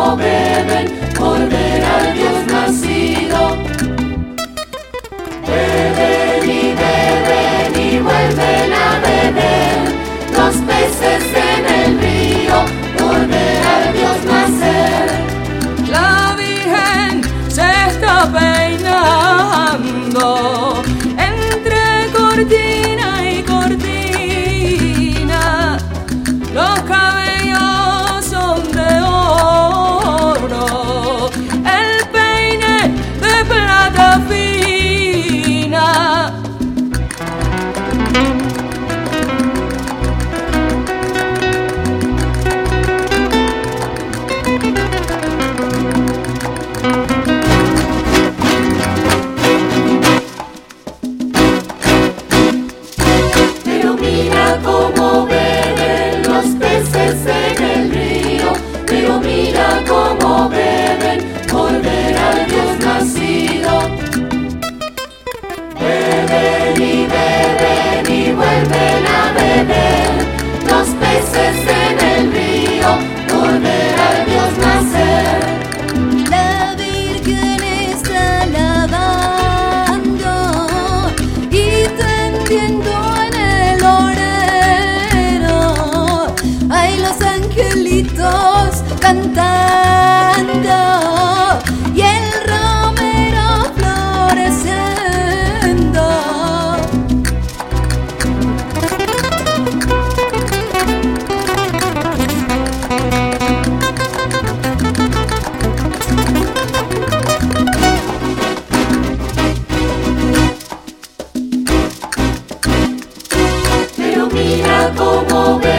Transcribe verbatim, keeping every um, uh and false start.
como beben por ver al Dios nacido. Beben y beben y vuelven a beber los peces en el río por ver al Dios nacer. La Virgen se está peinando entre cortina y cortina. Los cabellos son de oro, el peine de plata fina. Pero mira cómo beben los peces en el río, pero mira cómo beben por ver al Dios nacido. Beben y beben y vuelven a beber los peces en el río por ver al Dios nacer. La Virgen está lavando y tendiendo en el orero. Ay, los angelitos cantando y el romero floreciendo. Pero mira cómo beben